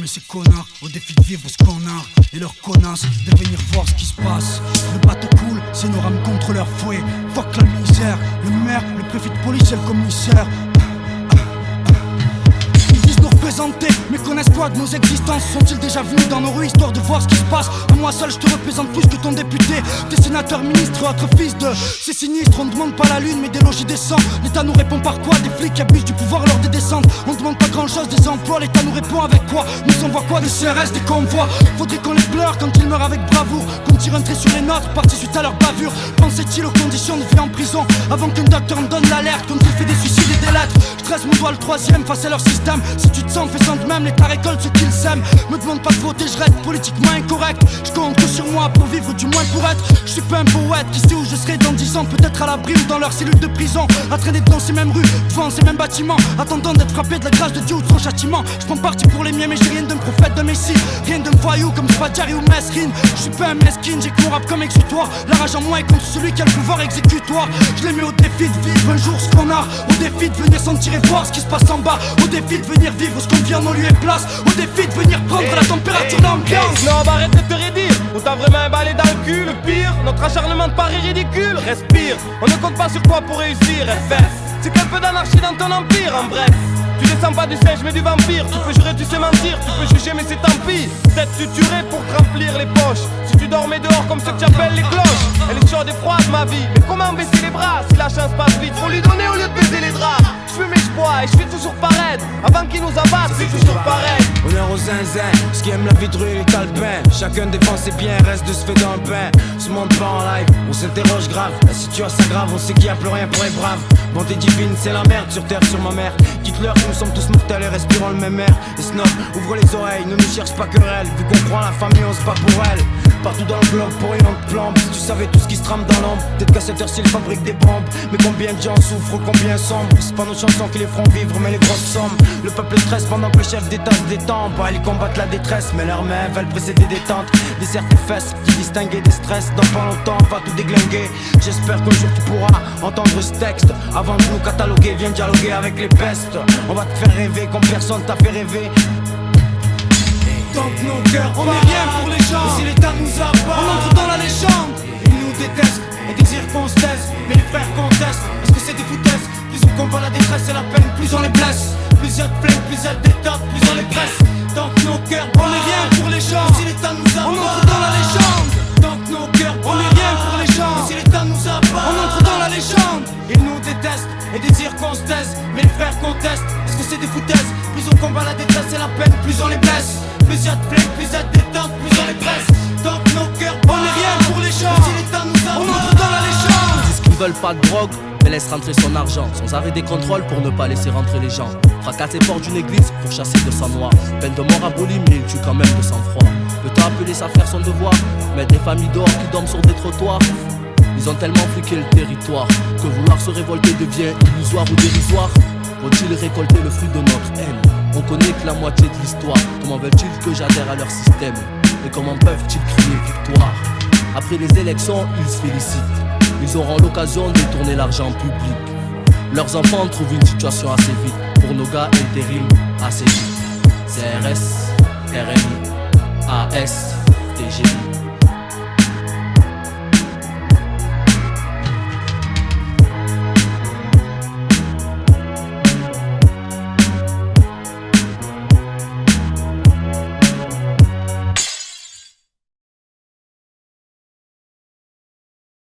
mais ces connards au défi de vivre ce qu'on a. Et leurs connasses de venir voir ce qui se passe. Le bateau coule, c'est nos rames contre leur fouet. Fuck la misère, le maire, le préfet de police et le commissaire. Présentés, mais connaissent quoi de nos existences? Sont-ils déjà venus dans nos rues histoire de voir ce qui se passe? À moi seul je te représente plus que ton député, tes sénateurs, ministres, autres fils de... C'est sinistre, on ne demande pas la lune mais des logis décents. L'État nous répond par quoi? Des flics qui abusent du pouvoir lors des descentes. On demande pas grand chose des emplois, l'État nous répond avec quoi? Nous envoie quoi? Des CRS, des convois. Faudrait qu'on les pleure quand ils meurent avec bravoure, qu'on tire un trait sur les nôtres, partis suite à leur bavure. Pensait-il aux conditions de vie en prison avant qu'un docteur me donne l'alerte? Quand il fait des suicides et des lettres, je tresse mon doigt le troisième face à leur système. Si tu te sens fais sans de même, l'État récolte ce qu'ils sèment. Me demande pas de voter, je reste politiquement incorrect. Je compte que sur moi pour vivre, du moins pour être. Je suis pas un poète qui sait où je serai dans 10 ans. Peut-être à l'abri ou dans leur cellule de prison, à traîner dans ces mêmes rues, devant ces mêmes bâtiments, attendant d'être frappé de la grâce de Dieu ou de son châtiment. Je prends parti pour les miens mais j'ai rien d'un prophète, d'un messie. Rien d'un voyou comme Spadjari ou Mesrine. Je suis pas un mesquine, j'ai que mon rap comme exutoire. La rage en moi est contre celui qui a le pouvoir exécutoire. Je les mets au défi de vivre un jour ce qu'on a. Au défi de venir sentir et voir ce qui se passe en bas. Au défi de venir vivre ce qu'on vit en nos lieux et place. Au défi de venir prendre la température d'ambiance. Non, arrête de te redire. On t'a vraiment emballé dans le cul. Le pire, notre acharnement te paraît ridicule. Respire, on ne compte pas sur toi pour réussir. FF, c'est qu'un peu d'anarchie dans ton empire. En bref, tu descends pas du singe mais du vampire. Tu peux jurer, tu sais mentir, tu peux juger mais c'est tant pis. Peut-être suturé pour te remplir les poches. Si tu dormais dehors comme ceux que tu appelles les cloches. Elle est chaude et froide ma vie, mais comment baisser les bras? Si la chance passe vite, faut lui donner au lieu de baiser les draps. Je fume et je bois et je suis toujours pareil. Avant qu'ils nous abattent, c'est toujours pareil. Honneur aux zinzins, ce qui aime la vie de rue et les talpins. Chacun défend ses biens, reste de se fait dans le pain. Ce monde pas en live, on s'interroge grave. La situation s'aggrave, on sait qu'il y a plus rien pour les braves. Bonté divine, c'est la merde sur terre, sur ma mère. Dites-leur que nous sommes tous mortels et respirons le même air. Les snobs, ouvre les oreilles, ne nous cherche pas querelle. Vu qu'on croit la famille, on se bat pour elle. Partout dans le globe, pour rien on te plombe. Si tu savais tout ce qui se trame dans l'ombre, peut-être qu'à cette heure-ci ils fabriquent des bombes. Mais combien de gens souffrent, combien sombre. C'est pas nos chansons qui les feront vivre, mais les grosses sommes. Le peuple stresse pendant que le chef d'État se détend. Bah, ils combattent la détresse, mais leurs mains veulent précéder des tentes. Dessert tes fesses, qui distinguer des stress. Dans pas longtemps, on va tout déglinguer. J'espère qu'un jour tu pourras entendre ce texte. Avant de nous cataloguer, viens dialoguer avec les pestes. On va te faire rêver comme personne t'a fait rêver. Tant que nos cœurs on est rien pour les gens. Et si l'État nous abat, on entre dans la légende. Ils nous détestent et désirent qu'on se taise. Mais les frères contestent, est-ce que c'est des foutaises? Plus on combat la détresse et la peine, plus on les blesse. Plus y'a de plaintes, plus y'a de détox, plus on les presse. Tant que nos cœurs on est rien pour les gens. Et si l'État nous abat, on entre dans la légende. Tant que nos cœurs on est rien pour les gens. Et si l'État nous abat, on entre dans la légende. Ils nous détestent et désirent qu'on se taise. Mais les frères contestent, est-ce que c'est des foutaises? Plus on combat la détresse et la peine, plus on les blesse. Plus y'a de plaintes, plus y'a de détente, plus on les presse. Tant que nos cœurs on est rien pour les gens. Si l'État nous a, on entre dans la légende. Ils disent qu'ils veulent pas de drogue, mais laissent rentrer son argent. Sans arrêt des contrôles pour ne pas laisser rentrer les gens. Fracasse les portes d'une église pour chasser le sang noir. Peine de mort abolie, mais il tue quand même de sang-froid. Le temps appelé ça faire son devoir. Mettre des familles dehors qui dorment sur des trottoirs. Ils ont tellement fliqué le territoire que vouloir se révolter devient illusoire ou dérisoire. Vont-ils récolter le fruit de notre haine? On connaît que la moitié de l'histoire. Comment veulent-ils que j'adhère à leur système? Et comment peuvent-ils crier victoire? Après les élections, ils se félicitent. Ils auront l'occasion de détourner l'argent public. Leurs enfants trouvent une situation assez vite. Pour nos gars, intérim, assez vite. CRS, RMI, AS, TGI.